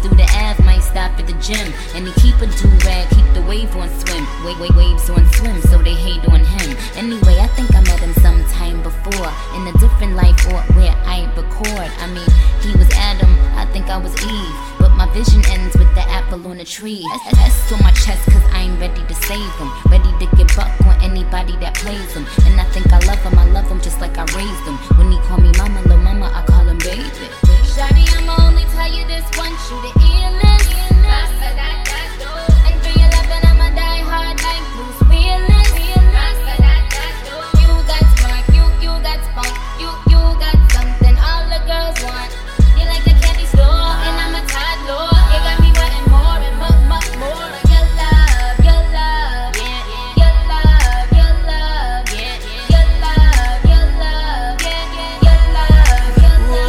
through the Ave, might stop at the gym. And he keep a do-rag, keep the wave on swim. Waves on swim, so they hate on him. Anyway, I think I met him sometime before, in a different life or where I record. I mean, he was Adam, I think I was Eve, but my vision ends with the apple on the tree. S on my chest cause I'm ready to save him, ready to get buck on anybody that plays him. And I think I love him just like I raised him. When he call me mama, lil' mama, I call him baby. Shawty, I'ma only tell you this once, you the illest. And for your loving, I'ma die hard like Bruce Willis. You got spark, you got spunk, you got something all the girls want. You like the candy store, and I'm a toddler. You got me wanting more and much more. Your love, yeah, your love, yeah, your love, yeah, your love.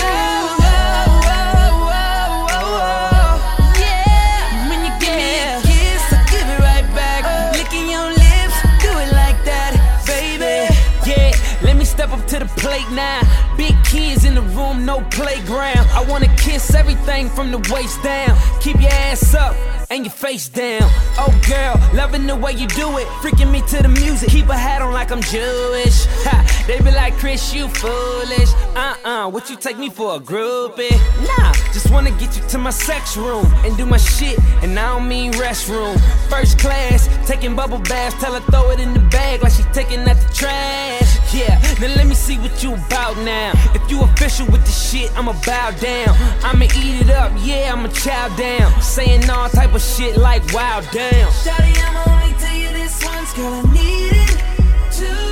Yeah, when you give me a kiss, I give it right back. Licking your lips, do it like that, baby. Yeah, let me step up to the plate now. Big kids in the room, no playground. I wanna kiss everything from the waist down. Keep your ass up and your face down. Oh girl, loving the way you do it, freaking me to the music. Keep a hat on like I'm Jewish. Ha, they be like, Chris, you foolish. What you take me for, a groupie? Nah, just wanna get you to my sex room and do my shit, and I don't mean restroom. First class, taking bubble baths, tell her throw it in the bag like she taking out the trash. Yeah, now let me see what you about now. If you official with the shit, I'ma bow down. I'ma eat it up, yeah, I'ma chow down. Saying all type of shit like wow damn. Shawty, I'ma only tell you this once, girl, I need it too.